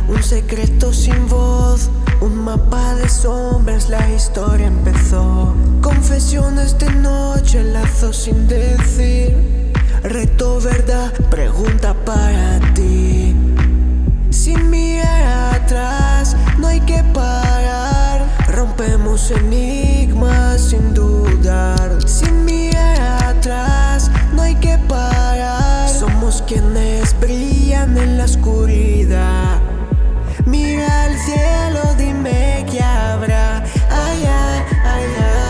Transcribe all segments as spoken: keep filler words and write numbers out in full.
Un secreto sin voz, un mapa de sombras, la historia empezó. Confesiones de noche, lazo sin decir. Reto, verdad, pregunta para ti. Sin mirar atrás, no hay que parar. Rompemos enigmas sin dudar. Sin mirar atrás, no hay que parar. Somos quienes brillan en la oscuridad. Mira al cielo, dime qué habrá. Ay, ay, ay,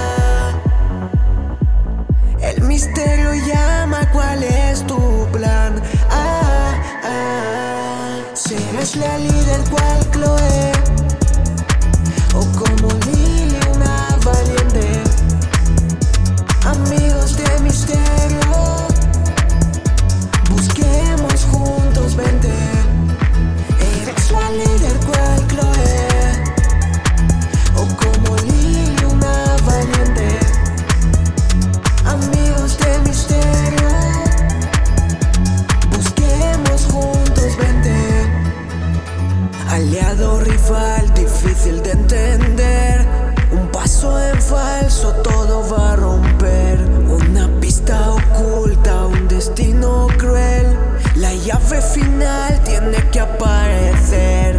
ay. El misterio llama, ¿cuál es tu plan? Ah, ah. ¿Serás la líder cual Chloe? O como Lily, una valiente. Amigos de misterio, busquemos juntos, vente. Eres la líder cual Chloe, o como Lily, una valiente. Amigos de misterio, busquemos juntos, vente. Aliado, rival, difícil de entender. Un paso en falso, todo va a romper. Una pista oculta, un destino cruel. La llave final tiene que aparecer.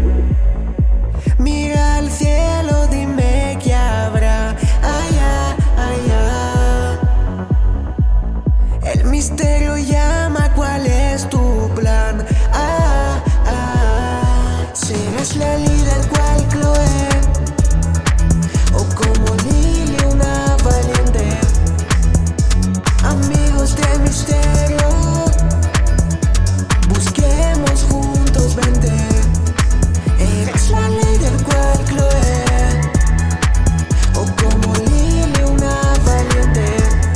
Mira al cielo, dime qué habrá. Ay, ay, ay, ay. El misterio llama, ¿cuál es tu plan? Ah, ah. ¿Serás la líder cual Chloe? O como Lily, una valiente. Amigos de misterio, busquemos juntos, vente. Eres la líder cual Chloe, o como Lily, una valiente.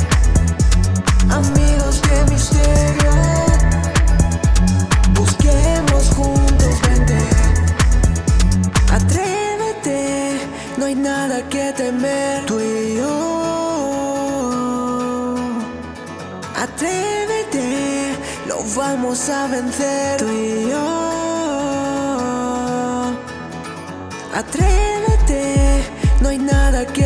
Amigos de misterio, busquemos juntos, vente. Atrévete, no hay nada que temer, tú y yo. Atrévete, lo vamos a vencer, tú y yo. Atrévete, no hay nada que